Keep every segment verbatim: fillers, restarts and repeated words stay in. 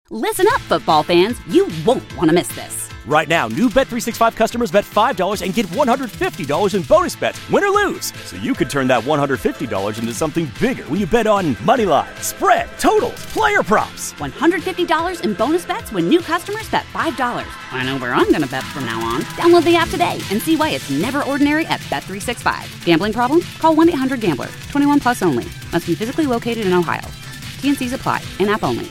Listen up, football fans. You won't want to miss this. Right now, new Bet three sixty-five customers bet five dollars and get one hundred fifty dollars in bonus bets, win or lose. So you could turn that one hundred fifty dollars into something bigger when you bet on money line, spread, totals, player props. one hundred fifty dollars in bonus bets when new customers bet five dollars. I know where I'm going to bet from now on. Download the app today and see why it's never ordinary at Bet three sixty-five. Gambling problem? Call one eight hundred gambler. twenty-one plus only. Must be physically located in Ohio. T N Cs apply. In-app only.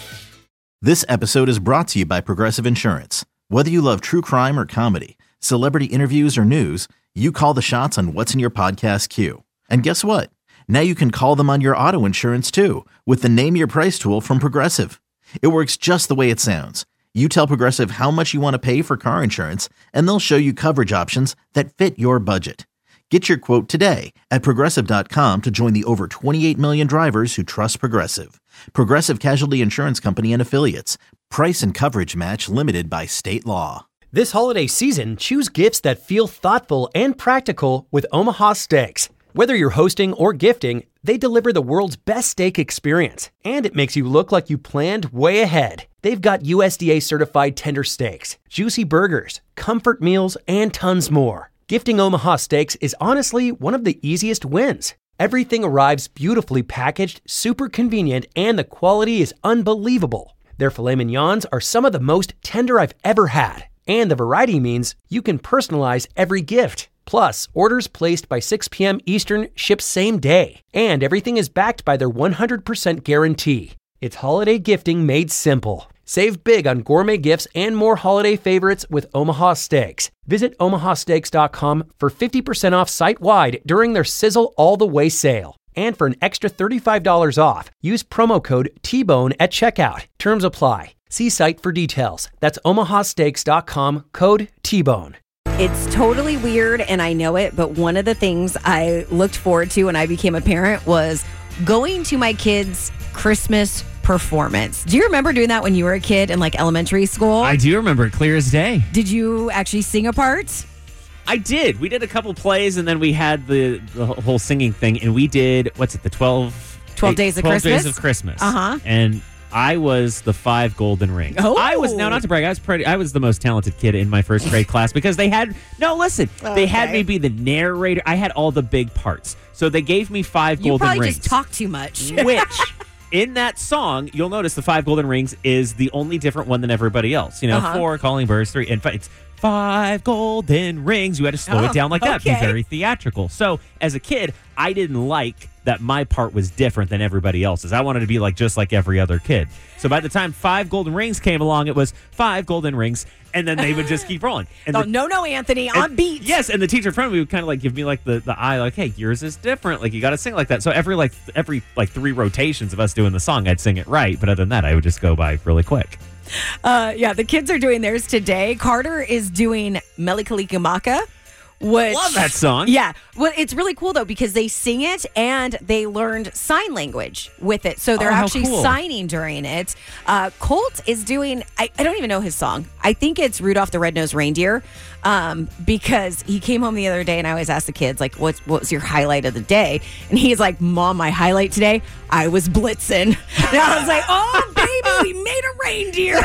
This episode is brought to you by Progressive Insurance. Whether you love true crime or comedy, celebrity interviews or news, you call the shots on what's in your podcast queue. And guess what? Now you can call them on your auto insurance too with the Name Your Price tool from Progressive. It works just the way it sounds. You tell Progressive how much you want to pay for car insurance, and they'll show you coverage options that fit your budget. Get your quote today at Progressive dot com to join the over twenty-eight million drivers who trust Progressive. Progressive Casualty Insurance Company and Affiliates. Price and coverage match limited by state law. This holiday season, choose gifts that feel thoughtful and practical with Omaha Steaks. Whether you're hosting or gifting, they deliver the world's best steak experience, and it makes you look like you planned way ahead. They've got U S D A certified tender steaks, juicy burgers, comfort meals, and tons more. Gifting Omaha Steaks is honestly one of the easiest wins. Everything arrives beautifully packaged, super convenient, and the quality is unbelievable. Their filet mignons are some of the most tender I've ever had, and the variety means you can personalize every gift. Plus, orders placed by six p.m. Eastern ship same day, and everything is backed by their one hundred percent guarantee. It's holiday gifting made simple. Save big on gourmet gifts and more holiday favorites with Omaha Steaks. Visit omaha steaks dot com for fifty percent off site-wide during their Sizzle All the Way sale. And for an extra thirty-five dollars off, use promo code T Bone at checkout. Terms apply. See site for details. That's omaha steaks dot com, code T Bone. It's totally weird, and I know it, but one of the things I looked forward to when I became a parent was going to my kids' Christmas performance. Do you remember doing that when you were a kid in like elementary school? I do remember it clear as day. Did you actually sing a part? I did. We did a couple plays, and then we had the, the whole singing thing, and we did, what's it, the twelve... twelve days of twelve Christmas? days of Christmas. Uh-huh. And I was the five golden rings. Oh. I was, now not to brag, I was pretty, I was the most talented kid in my first grade class because they had, no, listen, Okay. they had me be the narrator. I had all the big parts. So they gave me five You golden probably rings. just talk too much. Which... in that song, you'll notice the five golden rings is the only different one than everybody else. You know, Uh-huh. four calling birds, three. In fact, it's five golden rings. You had to slow Oh, it down like that. okay. Be very theatrical. So as a kid, I didn't like that my part was different than everybody else's. I wanted to be like just like every other kid. So by the time five golden rings came along, it was five golden rings, and then they would just keep rolling. And Oh, the, no, no, Anthony, and- on beat. Yes, and the teacher in front of me would kind of like give me like the, the eye, like, hey, yours is different. Like you got to sing like that. So every like every like three rotations of us doing the song, I'd sing it right. But other than that, I would just go by really quick. Uh, yeah, the kids are doing theirs today. Carter is doing Melikalikimaka. Which, Love that song. Yeah. Well, it's really cool, though, because they sing it and they learned sign language with it. So they're Oh, how actually cool. signing during it. Uh, Colt is doing, I, I don't even know his song. I think it's Rudolph the Red-Nosed Reindeer um, because he came home the other day and I always ask the kids, like, what's, what was your highlight of the day? And he's like, Mom, my highlight today, I was blitzing. And I was like, oh, baby, we made a reindeer.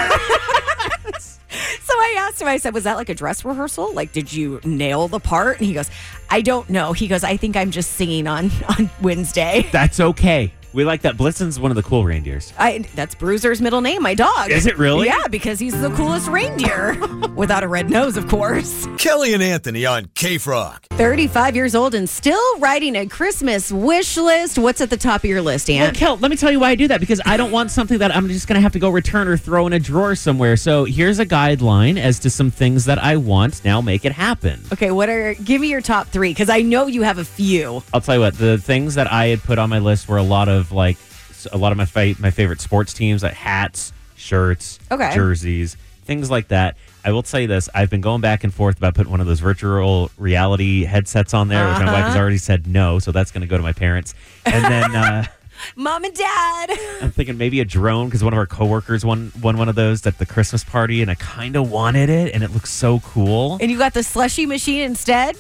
So I asked him, I said, was that like a dress rehearsal? Like, did you nail the part? And he goes, I don't know. He goes, I think I'm just singing on, on Wednesday. That's okay. We like that. Blitzen's one of the cool reindeers. I, that's Bruiser's middle name, my dog. Is it really? Yeah, because he's the coolest reindeer. Without a red nose, of course. Kelly and Anthony on K-Frog. thirty-five years old and still writing a Christmas wish list. What's at the top of your list, Well, Aunt? Kel, let me tell you why I do that, because I don't want something that I'm just going to have to go return or throw in a drawer somewhere. So here's a guideline as to some things that I want. Now make it happen. Okay, what are, give me your top three, because I know you have a few. I'll tell you what, the things that I had put on my list were a lot of like a lot of my fa- my favorite sports teams, like hats, shirts, Okay. jerseys, things like that. I will tell you this, I've been going back and forth about putting one of those virtual reality headsets on there, which my wife has Uh-huh. already said no, so that's going to go to my parents. And then uh, Mom and Dad. I'm thinking maybe a drone, because one of our coworkers won, won one of those at the Christmas party, and I kind of wanted it, and it looks so cool. And you got the slushy machine instead?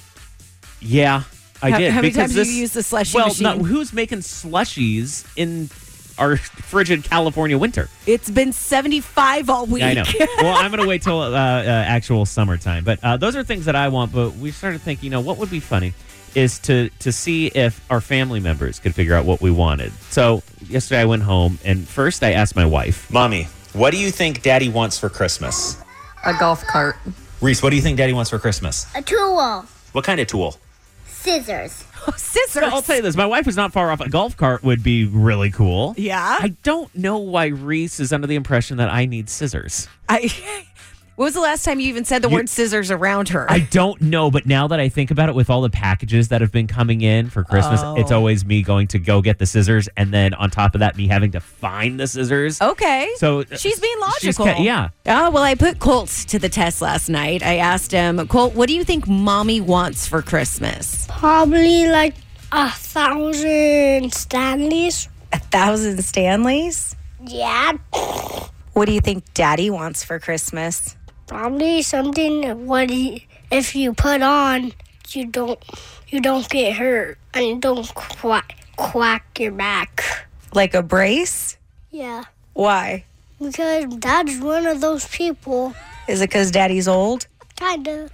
Yeah, I how, did. How many because times this, do you use the slushy well, machine? no, who's making slushies in our frigid California winter. It's been seventy-five all week. Yeah, I know. Well, I'm going to wait till uh, uh, actual summertime. But uh, those are things that I want. But we started thinking, you know, what would be funny is to to see if our family members could figure out what we wanted. So yesterday I went home, and first I asked my wife, Mommy, what do you think Daddy wants for Christmas? A golf cart. Reese, what do you think Daddy wants for Christmas? A tool. What kind of tool? Scissors. Oh, scissors. Well, I'll tell you this. My wife was not far off. A golf cart would be really cool. Yeah? I don't know why Reese is under the impression that I need scissors. I. When was the last time you even said the You- word scissors around her? I don't know, but now that I think about it, with all the packages that have been coming in for Christmas, Oh. it's always me going to go get the scissors, and then on top of that, me having to find the scissors. Okay. So she's being she's logical. ca- yeah. Oh, well, I put Colt to the test last night. I asked him, Colt, what do you think Mommy wants for Christmas? Probably like a thousand Stanleys. A thousand Stanleys? Yeah. What do you think Daddy wants for Christmas? Probably something what he, if you put on, you don't you don't get hurt and you don't quack, quack your back. Like a brace? Yeah. Why? Because Dad's one of those people. Is it because Daddy's old? Kinda.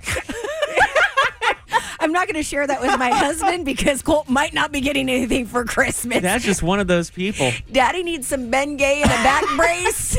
I'm not going to share that with my husband because Colt might not be getting anything for Christmas. That's just one of those people. Daddy needs some Bengay and a back brace.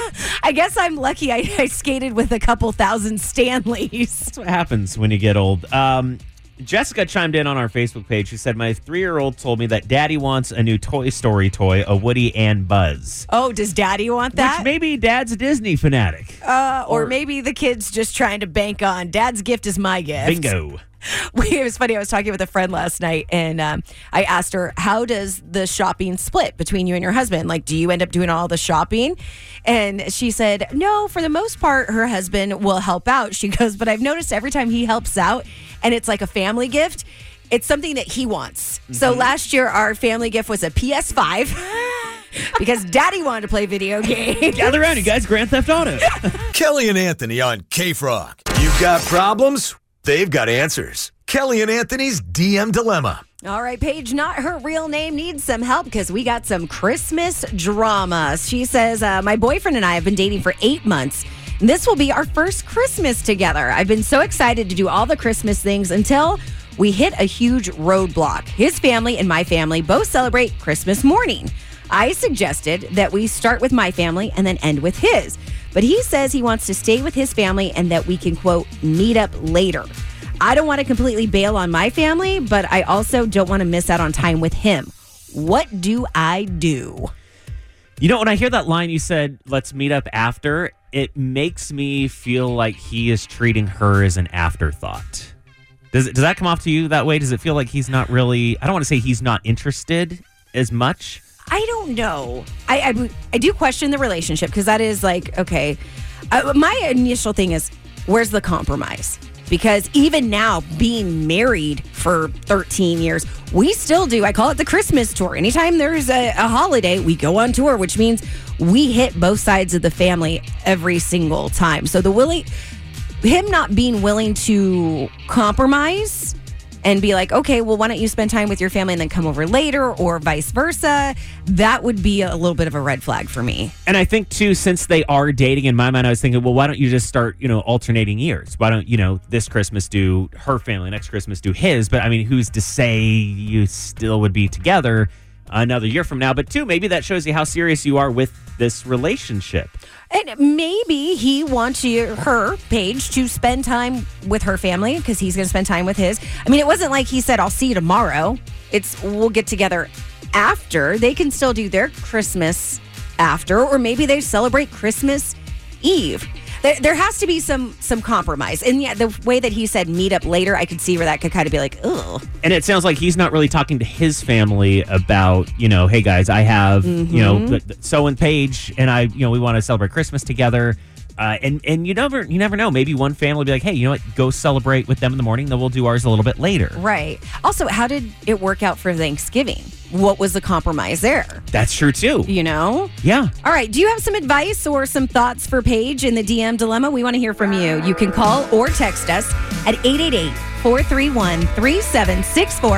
I guess I'm lucky I, I skated with a couple thousand Stanleys. That's what happens when you get old. Um, Jessica chimed in on our Facebook page. She said, my three-year-old told me that Daddy wants a new Toy Story toy, a Woody and Buzz. Oh, does Daddy want that? Which maybe Dad's a Disney fanatic. uh, or, or- maybe the kid's just trying to bank on Dad's gift is my gift. Bingo. It was funny. I was talking with a friend last night, and um, I asked her, how does the shopping split between you and your husband? Like, do you end up doing all the shopping? And she said, no, for the most part, her husband will help out. She goes, but I've noticed every time he helps out, and it's like a family gift, it's something that he wants. Mm-hmm. So last year, our family gift was a P S five because Daddy wanted to play video games. Gather around, you guys. Grand Theft Auto. Kelly and Anthony on K-Frog. You got problems? They've got answers. Kelly and Anthony's D M Dilemma. All right, Paige, not her real name, needs some help because we got some Christmas drama. She says, uh, my boyfriend and I have been dating for eight months. And this will be our first Christmas together. I've been so excited to do all the Christmas things until we hit a huge roadblock. His family and my family both celebrate Christmas morning. I suggested that we start with my family and then end with his. But he says he wants to stay with his family and that we can, quote, meet up later. I don't want to completely bail on my family, but I also don't want to miss out on time with him. What do I do? You know, when I hear that line you said, let's meet up after, it makes me feel like he is treating her as an afterthought. Does, it, does that come off to you that way? Does it feel like he's not really, I don't want to say he's not interested as much? I don't know. I I, I do question the relationship because that is like, okay. Uh, my initial thing is, where's the compromise? Because even now, being married for thirteen years, we still do. I call it the Christmas tour. Anytime there's a, a holiday, we go on tour, which means we hit both sides of the family every single time. So the willing, him not being willing to compromise and be like, okay, well, why don't you spend time with your family and then come over later, or vice versa, that would be a little bit of a red flag for me. And I think, too, since they are dating, in my mind, I was thinking, well, why don't you just start, you know, alternating years? Why don't, you know, this Christmas do her family, next Christmas do his? But, I mean, who's to say you still would be together another year from now? But, two, maybe that shows you how serious you are with this relationship. And maybe he wants you, her, Paige, to spend time with her family because he's going to spend time with his. I mean, it wasn't like he said, I'll see you tomorrow. It's we'll get together after. They can still do their Christmas after, or maybe they celebrate Christmas Eve. There, there has to be some some compromise. And yeah, the way that he said meet up later, I could see where that could kind of be like, ugh. And it sounds like he's not really talking to his family about, you know, hey guys, I have, mm-hmm. you know, so and Paige and I, you know, we want to celebrate Christmas together. Uh, and and you never you never know. Maybe one family will be like, hey, you know what? Go celebrate with them in the morning. Then we'll do ours a little bit later. Right. Also, how did it work out for Thanksgiving? What was the compromise there? That's true, too. You know? Yeah. All right. Do you have some advice or some thoughts for Paige in the D M Dilemma? We want to hear from you. You can call or text us at eight eight eight, four three one, three seven six four.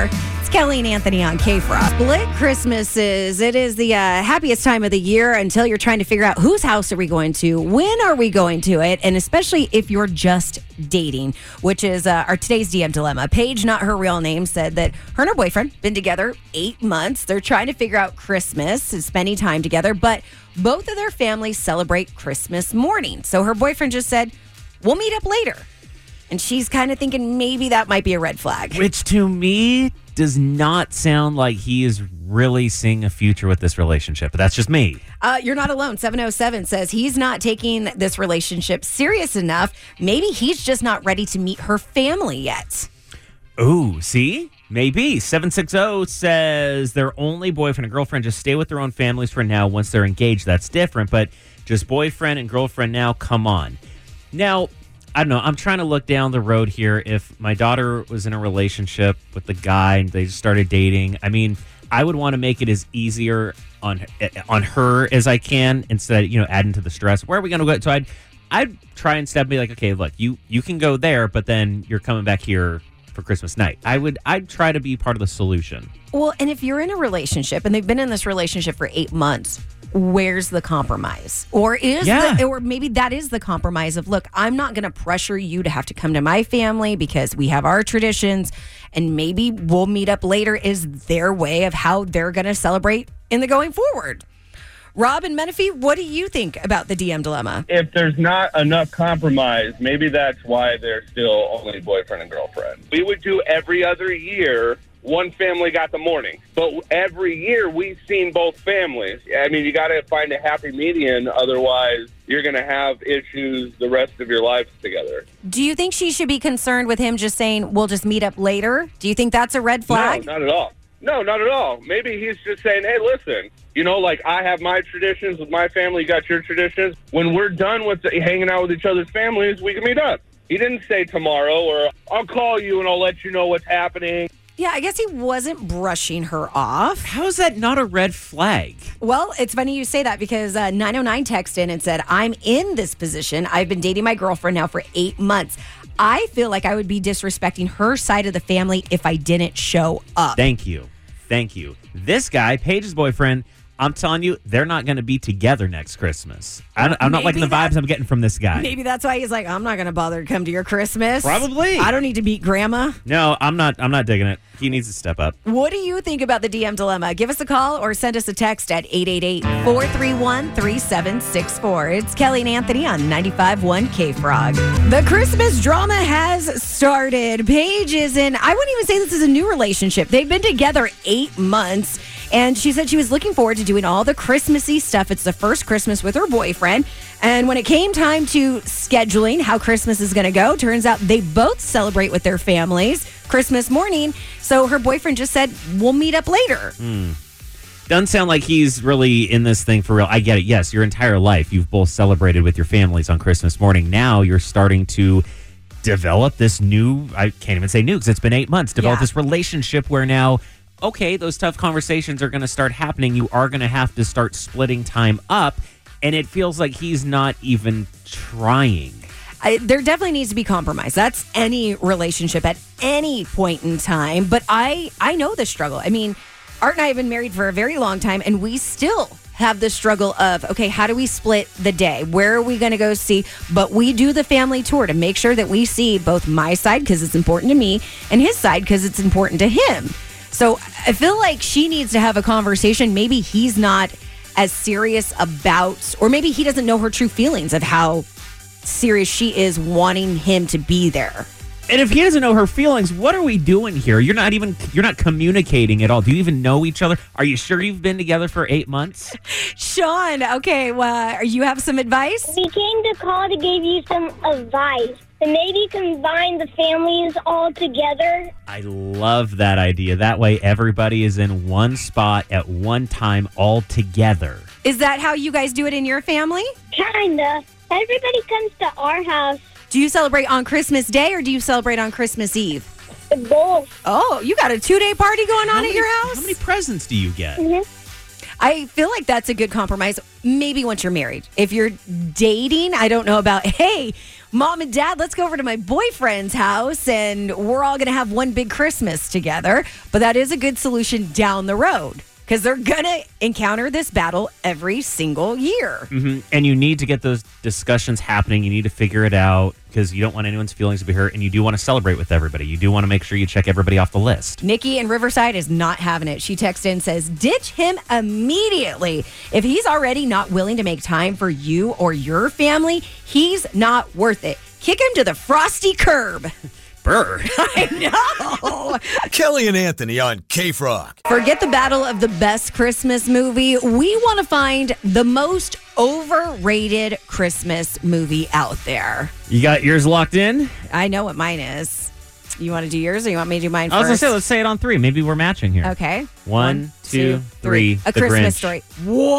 It's Kelly and Anthony on K-Frog. Split Christmases. It is the uh, happiest time of the year until you're trying to figure out whose house are we going to, when are we going to it, and especially if you're just dating, which is uh, our today's D M dilemma. Paige, not her real name, said that her and her boyfriend been together eight months. They're trying to figure out Christmas and spending time together, but both of their families celebrate Christmas morning. So her boyfriend just said, we'll meet up later. And she's kind of thinking maybe that might be a red flag. Which to me does not sound like he is really seeing a future with this relationship. But that's just me. Uh, you're not alone. seven oh seven says he's not taking this relationship serious enough. Maybe he's just not ready to meet her family yet. Ooh, see? Maybe. seven six zero says their only boyfriend and girlfriend just stay with their own families for now. Once they're engaged, that's different. But just boyfriend and girlfriend now, come on. Now, I don't know. I'm trying to look down the road here. If my daughter was in a relationship with the guy and they just started dating, I mean, I would want to make it as easier on on her as I can instead of, you know, adding to the stress. Where are we going to go? So I'd, I'd try instead and be like, okay, look, you, you can go there, but then you're coming back here for Christmas night. I would, I'd try to be part of the solution. Well, and if you're in a relationship and they've been in this relationship for eight months, where's the compromise? Or is yeah. the, or maybe that is the compromise of, look, I'm not going to pressure you to have to come to my family because we have our traditions, and maybe we'll meet up later is their way of how they're going to celebrate in the going forward. Rob and Menifee, what do you think about the D M dilemma? If there's not enough compromise, maybe that's why they're still only boyfriend and girlfriend. We would do every other year. One family got the morning. But every year we've seen both families. I mean, you got to find a happy median. Otherwise, you're going to have issues the rest of your lives together. Do you think she should be concerned with him just saying, we'll just meet up later? Do you think that's a red flag? No, not at all. No, not at all. Maybe he's just saying, hey, listen, you know, like I have my traditions with my family. You got your traditions. When we're done with the, hanging out with each other's families, we can meet up. He didn't say tomorrow or I'll call you and I'll let you know what's happening. Yeah, I guess he wasn't brushing her off. How is that not a red flag? Well, it's funny you say that because uh, nine oh nine texted in and said, I'm in this position. I've been dating my girlfriend now for eight months. I feel like I would be disrespecting her side of the family if I didn't show up. Thank you. Thank you. This guy, Paige's boyfriend, I'm telling you, they're not going to be together next Christmas. I, I'm not liking the vibes I'm getting from this guy. Maybe that's why he's like, I'm not going to bother to come to your Christmas. Probably. I don't need to beat grandma. No, I'm not. I'm not digging it. He needs to step up. What do you think about the D M dilemma? Give us a call or send us a text at eight eight eight, four three one, three seven six four. It's Kelly and Anthony on ninety-five point one K-Frog. The Christmas drama has started. Paige is in, I wouldn't even say this is a new relationship. They've been together eight months. And she said she was looking forward to doing all the Christmassy stuff. It's the first Christmas with her boyfriend. And when it came time to scheduling how Christmas is going to go, turns out they both celebrate with their families Christmas morning. So her boyfriend just said, we'll meet up later. Mm. Doesn't sound like he's really in this thing for real. I get it. Yes, your entire life, you've both celebrated with your families on Christmas morning. Now you're starting to develop this new, I can't even say new because it's been eight months, develop Yeah. this relationship where now, okay, those tough conversations are going to start happening. You are going to have to start splitting time up. And it feels like he's not even trying. I, there definitely needs to be compromise. That's any relationship at any point in time. But I, I know the struggle. I mean, Art and I have been married for a very long time, and we still have the struggle of, okay, how do we split the day? Where are we going to go see? But we do the family tour to make sure that we see both my side, because it's important to me, and his side, because it's important to him. So I feel like she needs to have a conversation. Maybe he's not as serious about, or maybe he doesn't know her true feelings of how serious she is wanting him to be there. And if he doesn't know her feelings, what are we doing here? You're not even, you're not communicating at all. Do you even know each other? Are you sure you've been together for eight months? Sean, okay, well, you have some advice? We came to call to give you some advice. To maybe combine the families all together. I love that idea. That way everybody is in one spot at one time all together. Is that how you guys do it in your family? Kinda. Everybody comes to our house. Do you celebrate on Christmas Day or do you celebrate on Christmas Eve? Both. Oh, you got a two-day party going on How at many, your house? How many presents do you get? Mm-hmm. I feel like that's a good compromise. Maybe once you're married. If you're dating, I don't know about, hey, mom and dad, let's go over to my boyfriend's house and we're all going to have one big Christmas together. But that is a good solution down the road because they're going to encounter this battle every single year. Mm-hmm. And you need to get those discussions happening. You need to figure it out because you don't want anyone's feelings to be hurt, and you do want to celebrate with everybody. You do want to make sure you check everybody off the list. Nikki in Riverside is not having it. She texted in and says, ditch him immediately. If he's already not willing to make time for you or your family, he's not worth it. Kick him to the frosty curb. Burr. I know. Kelly and Anthony on K-Rock. Forget the battle of the best Christmas movie. We want to find the most overrated Christmas movie out there. You got yours locked in? I know what mine is. You want to do yours or you want me to do mine I was first? going to say, let's say it on three. Maybe we're matching here. Okay. One, two, three. A The Christmas Grinch. Story.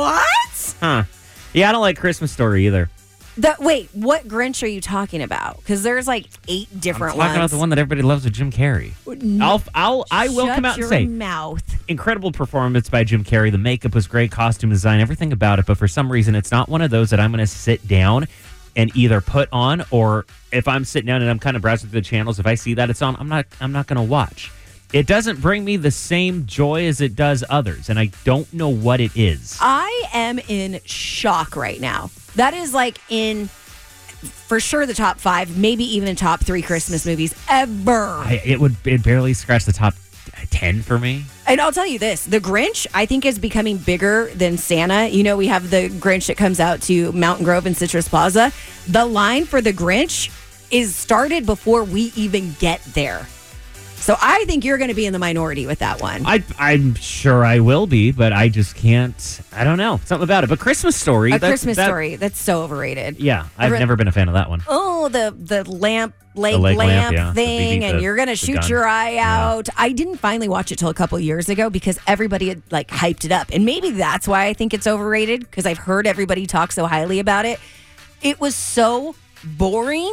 What? Huh. Yeah, I don't like Christmas Story either. The, wait, what Grinch are you talking about? Because there's like eight different I'm talking ones. about the one that everybody loves with Jim Carrey. I'll, I'll, I will Shut come out and your say, mouth. incredible performance by Jim Carrey. The makeup was great, costume design, everything about it. But for some reason, it's not one of those that I'm going to sit down and either put on, or if I'm sitting down and I'm kind of browsing through the channels, if I see that it's on, I'm not, I'm not going to watch. It doesn't bring me the same joy as it does others, and I don't know what it is. I am in shock right now. That is like in, for sure, the top five, maybe even the top three Christmas movies ever. I, it would it barely scratch the top ten for me. And I'll tell you this, the Grinch, I think, is becoming bigger than Santa. You know, we have the Grinch that comes out to Mountain Grove and Citrus Plaza. The line for the Grinch is started before we even get there. So I think you're going to be in the minority with that one. I, I'm sure I will be, but I just can't. I don't know. Something about it. But Christmas Story. A that's- Christmas that- Story. That's so overrated. Yeah, I've re- never been a fan of that one. Oh, the the lamp, leg, leg lamp, lamp, yeah. The thing, B B, and the- you're going to the shoot gun. your eye Yeah. out. I didn't finally watch it till a couple years ago because everybody had like hyped it up. And maybe that's why I think it's overrated, because I've heard everybody talk so highly about it. It was so boring.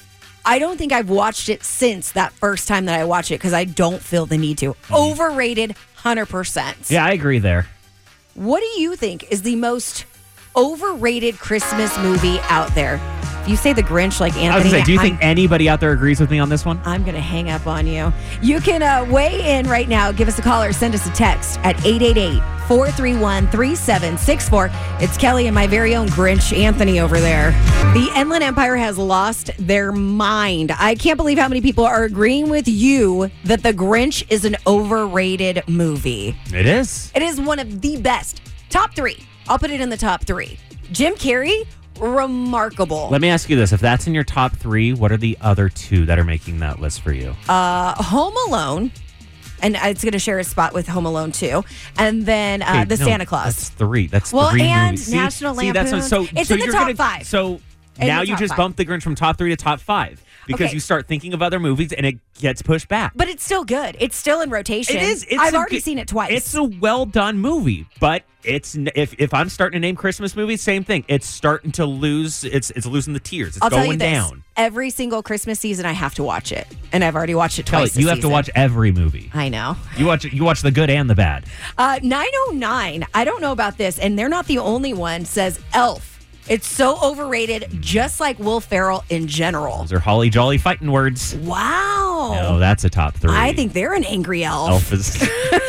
I don't think I've watched it since that first time that I watched it because I don't feel the need to. Mm-hmm. Overrated, one hundred percent. Yeah, I agree there. What do you think is the most overrated Christmas movie out there? If you say The Grinch like Anthony, I was going to say, do you I'm, think anybody out there agrees with me on this one? I'm going to hang up on you. You can uh, weigh in right now. Give us a call or send us a text at eight eight eight, four three one, three seven six four. It's Kelly and my very own Grinch, Anthony, over there. The Inland Empire has lost their mind. I can't believe how many people are agreeing with you that The Grinch is an overrated movie. It is. It is one of the best. Top three. I'll put it in the top three. Jim Carrey, remarkable. Let me ask you this. If that's in your top three, what are the other two that are making that list for you? Uh, Home Alone. And it's going to share a spot with Home Alone too. And then uh, Okay, The no, Santa Claus. That's three. That's Well, three and movies. National see, that's what, so, Lampoon. It's so in the you're top gonna, five. So In now the you top just five. bumped The Grinch from top three to top five because Okay. you start thinking of other movies and it gets pushed back. But it's still good. It's still in rotation. It is. It's I've a already good- seen it twice. It's a well done movie, but it's n- if if I'm starting to name Christmas movies, same thing. It's starting to lose. It's it's losing the tears. It's I'll going tell you this. down. Every single Christmas season, I have to watch it. And I've already watched it Kelly, twice this you have to season. watch every movie. I know. You watch you watch the good and the bad. Uh, nine oh nine, I don't know about this, and they're not the only one, says Elf. It's so overrated, just like Will Ferrell in general. Those are holly jolly fighting words. Wow. No, that's a top three. I think they're an angry elf. Elf is.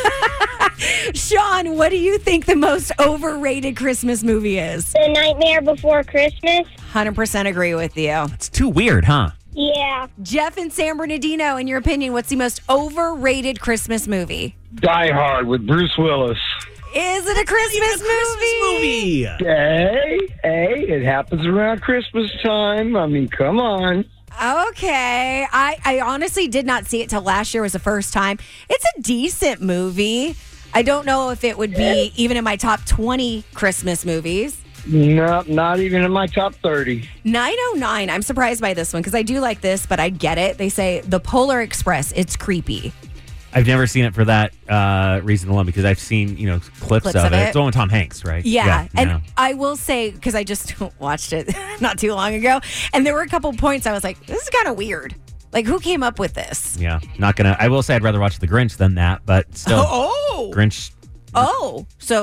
Sean, what do you think the most overrated Christmas movie is? The Nightmare Before Christmas. one hundred percent agree with you. It's too weird, huh? Yeah. Jeff and San Bernardino, in your opinion, what's the most overrated Christmas movie? Die Hard with Bruce Willis. Is it a Christmas, movie? Hey, hey, it happens around Christmas time. I mean, come on. Okay. I, I honestly did not see it till last year was the first time. It's a decent movie. I don't know if it would be even in my top twenty Christmas movies. No, not even in my top thirty. nine oh nine, I'm surprised by this one because I do like this, but I get it. They say The Polar Express, it's creepy. I've never seen it for that uh, reason alone because I've seen, you know, clips, Clips of, of it. it. It's the one with Tom Hanks, right? Yeah. And yeah. I will say, because I just watched it not too long ago, and there were a couple points I was like, this is kind of weird. Like, who came up with this? Yeah. Not gonna. I will say I'd rather watch The Grinch than that, but still, Oh. Grinch. Oh. So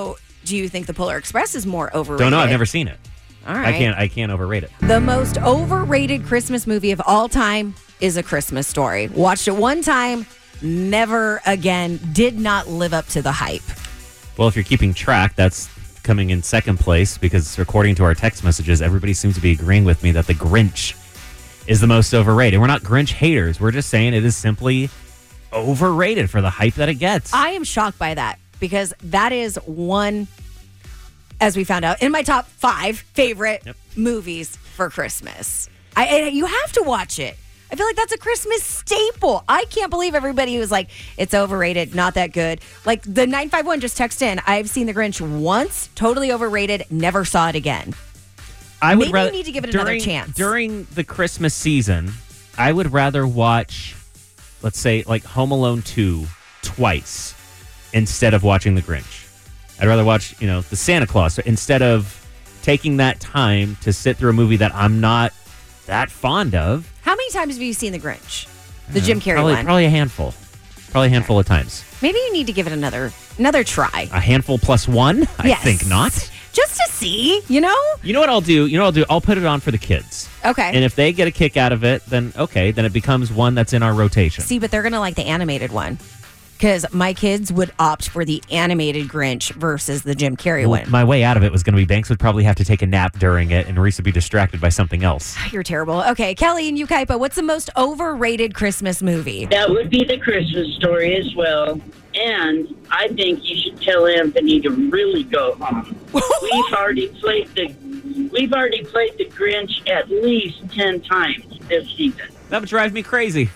do you think the Polar Express is more overrated? Don't know. I've never seen it. All right. I can't. I can't overrate it. The most overrated Christmas movie of all time is A Christmas Story. Watched it one time, never again. Did not live up to the hype. Well, if you're keeping track, that's coming in second place because according to our text messages, everybody seems to be agreeing with me that The Grinch is the most overrated. We're not Grinch haters. We're just saying it is simply overrated for the hype that it gets. I am shocked by that because that is one, as we found out, in my top five favorite Yep. movies for Christmas. I, I you have to watch it. I feel like that's a Christmas staple. I can't believe everybody was like, it's overrated, not that good. Like the nine five one just texted in, I've seen The Grinch once, totally overrated, never saw it again. I would Maybe rather, you need to give it during, another chance. During the Christmas season, I would rather watch, let's say, like Home Alone two twice instead of watching The Grinch. I'd rather watch, you know, the Santa Claus instead of taking that time to sit through a movie that I'm not that fond of. How many times have you seen The Grinch? The Jim Carrey probably, one? Probably a handful. Probably a handful of times. Maybe you need to give it another another try. A handful plus one? I Yes. think not. Just to see, you know? You know what I'll do? You know what I'll do? I'll put it on for the kids. Okay. And if they get a kick out of it, then okay, then it becomes one that's in our rotation. See, but they're going to like the animated one. Because my kids would opt for the animated Grinch versus the Jim Carrey Well, one. my way out of it was going to be Banks would probably have to take a nap during it and Reese would be distracted by something else. You're terrible. Okay, Kelly and Ukaipa, what's the most overrated Christmas movie? That would be The Christmas Story as well. And I think you should tell Anthony to really go home. We've already played the we've already played the Grinch at least ten times this season. That would drive me crazy.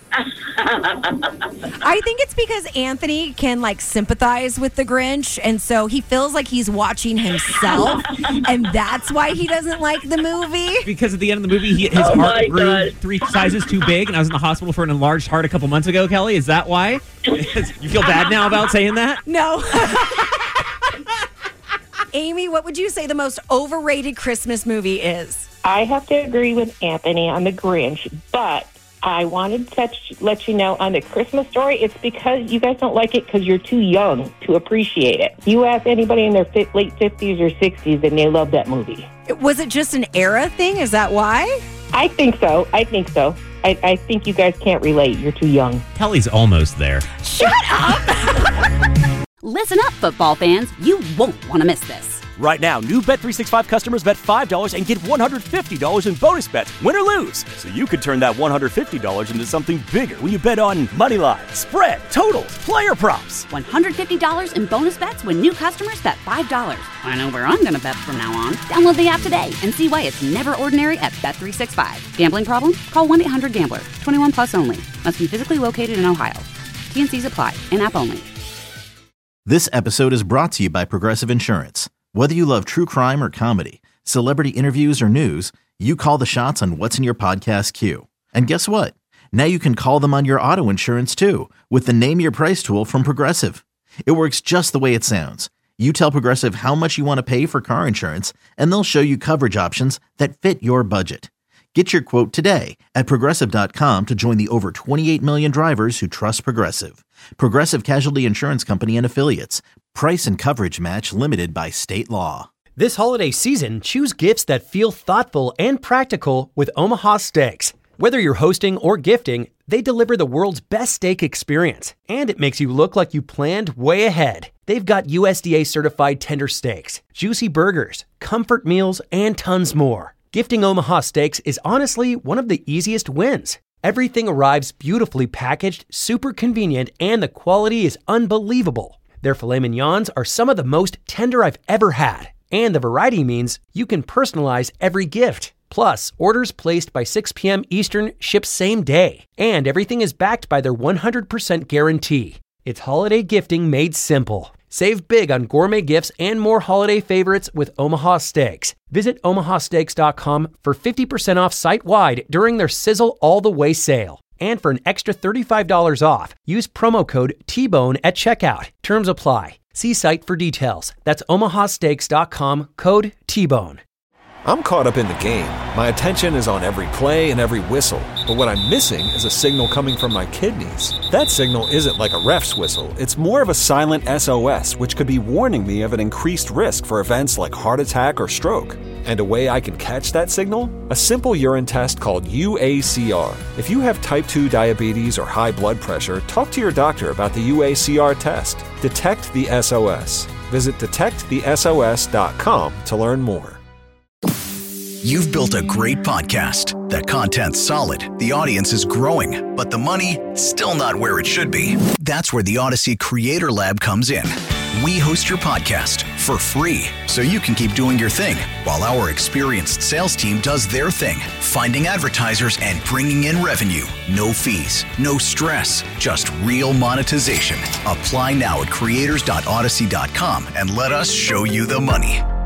I think it's because Anthony can like sympathize with the Grinch, and so he feels like he's watching himself, and that's why he doesn't like the movie. Because at the end of the movie, he, his Oh my heart grew God. three sizes too big, and I was in the hospital for an enlarged heart a couple months ago, Kelly. Is that why? You feel bad now about saying that? No. Amy, what would you say the most overrated Christmas movie is? I have to agree with Anthony on The Grinch, but I wanted to touch, let you know on The Christmas Story, it's because you guys don't like it because you're too young to appreciate it. You ask anybody in their fi- late fifties or sixties and they love that movie. Was it just an era thing? Is that why? I think so. I think so. I, I think you guys can't relate. You're too young. Kelly's almost there. Shut up! Listen up, football fans. You won't want to miss this. Right now, new Bet three sixty-five customers bet five dollars and get one hundred fifty dollars in bonus bets, win or lose. So you could turn that one hundred fifty dollars into something bigger when you bet on money line, spread, totals, player props. one hundred fifty dollars in bonus bets when new customers bet five dollars. I know where I'm going to bet from now on. Download the app today and see why it's never ordinary at Bet three sixty-five. Gambling problem? Call one eight hundred gambler. twenty-one plus only. Must be physically located in Ohio. T N Cs apply. In-app only. This episode is brought to you by Progressive Insurance. Whether you love true crime or comedy, celebrity interviews or news, you call the shots on what's in your podcast queue. And guess what? Now you can call them on your auto insurance too with the Name Your Price tool from Progressive. It works just the way it sounds. You tell Progressive how much you want to pay for car insurance, and they'll show you coverage options that fit your budget. Get your quote today at Progressive dot com to join the over twenty-eight million drivers who trust Progressive. Progressive Casualty Insurance Company and Affiliates. Price and coverage match limited by state law. This holiday season, choose gifts that feel thoughtful and practical with Omaha Steaks. Whether you're hosting or gifting, they deliver the world's best steak experience, and it makes you look like you planned way ahead. They've got U S D A certified tender steaks, juicy burgers, comfort meals, and tons more. Gifting Omaha Steaks is honestly one of the easiest wins. Everything arrives beautifully packaged, super convenient, and the quality is unbelievable. Their filet mignons are some of the most tender I've ever had, and the variety means you can personalize every gift. Plus, orders placed by six p.m. Eastern ship same day, and everything is backed by their one hundred percent guarantee. It's holiday gifting made simple. Save big on gourmet gifts and more holiday favorites with Omaha Steaks. Visit omaha steaks dot com for fifty percent off site-wide during their Sizzle All the Way sale. And for an extra thirty-five dollars off, use promo code T-Bone at checkout. Terms apply. See site for details. That's omaha steaks dot com, code T-Bone. I'm caught up in the game. My attention is on every play and every whistle. But what I'm missing is a signal coming from my kidneys. That signal isn't like a ref's whistle. It's more of a silent S O S, which could be warning me of an increased risk for events like heart attack or stroke. And a way I can catch that signal? A simple urine test called U A C R. If you have type two diabetes or high blood pressure, talk to your doctor about the U A C R test. Detect the S O S. Visit detect the S O S dot com to learn more. You've built a great podcast. The content's solid, the audience is growing, but the money, still not where it should be. That's where the Odyssey Creator Lab comes in. We host your podcast for free, so you can keep doing your thing, while our experienced sales team does their thing, finding advertisers and bringing in revenue. No fees, no stress, just real monetization. Apply now at creators dot odyssey dot com and let us show you the money.